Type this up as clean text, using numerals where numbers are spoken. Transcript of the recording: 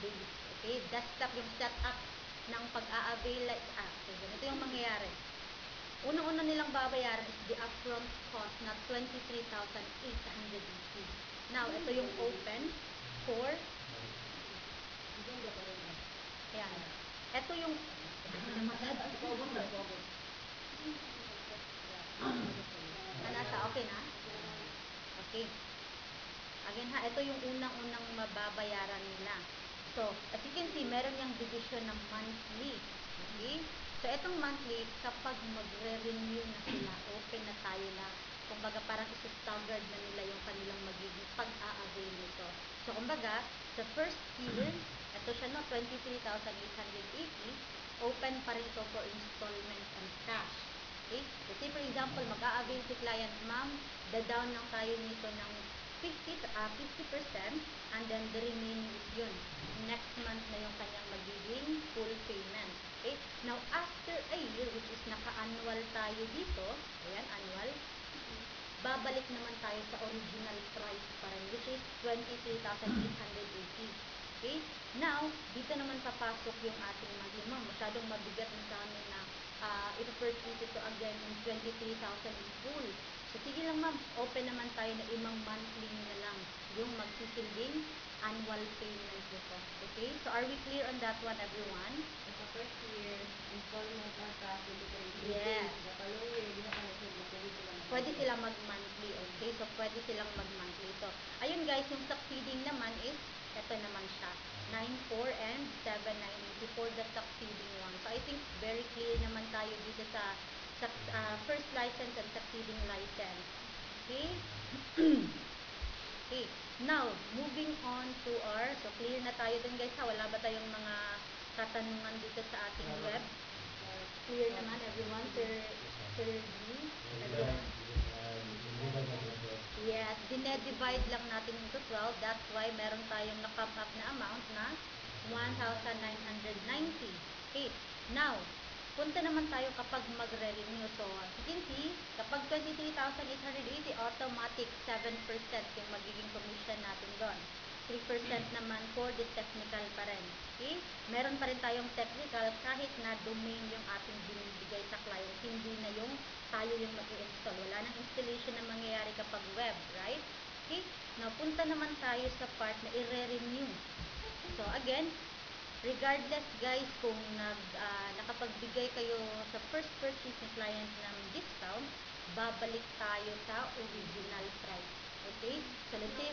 base. Okay? Desktop yung setup ng pag-a-avail. Okay, ganito yung mangyayari. Unang-una nilang babayaran is the upfront cost na 23,880. Now, ito yung open for ayan. Ito yung nasa okay na? Okay. Again ha, ito yung unang-unang mababayaran nila. So, as you can see, meron yung division ng monthly. Okay? So, itong monthly, kapag magre-renew na sila, open na tayo na, kumbaga parang isa-staggered na nila yung kanilang magiging pag-a-avail nito. So, kumbaga, sa first year, ito siya no, 23,880, open pa rin ito for installment and cash. Okay? So, say for example, mag-a-avail si client, ma'am, da-down lang tayo nito ng 50% and then the remaining is yun. Next month na yung kanyang magiging full payment. Okay? Now, after a year, which is naka-annual tayo dito, ayan, annual, babalik naman tayo sa original price pa rin, which is 23,880. Okay? Now, dito naman papasok yung ating monthly. Ma'am, masyadong mabigat na sa amin na i-purchase ito again in 23,000 in full. So, sige lang ma'am, open naman tayo na imang monthly na lang yung magsisilbing annual payment nito. Okay? So, are we clear on that one, everyone? Sa first year, installment ng cash, Yes. Sa following year, hindi na pwede Pwede silang mag-monthly. Okay? So, pwede silang mag-monthly. So, ayun guys, yung succeeding naman is, ito naman siya. 9,400 and 7,980 for the succeeding one. So, I think very clear naman tayo dito sa first license and succeeding license. Okay? Okay. Now, moving on to our, so clear na tayo dun guys ha. Wala ba tayong mga katanungan dito sa ating web? Clear naman everyone? Sir D? Everyone? Yes, dinedivide lang natin into 12. That's why meron tayong na-pop up na amount na 1,990. Okay. Now, punta naman tayo kapag magre-renew. So, as you can see, kapag 23,880, automatic 7% yung magiging commission natin doon. 3% naman for the technical pa rin. Okay? Meron pa rin tayong technical kahit na domain yung ating binibigay sa client. Hindi na yung tayo yung mag-i-install. Wala nang installation na mangyayari kapag web, right? Okay? Now, punta naman tayo sa part na i-renew. So, again, regardless guys kung nakapagbigay kayo sa first purchase ni client ng discount, babalik tayo sa original price. Okay? So, let's say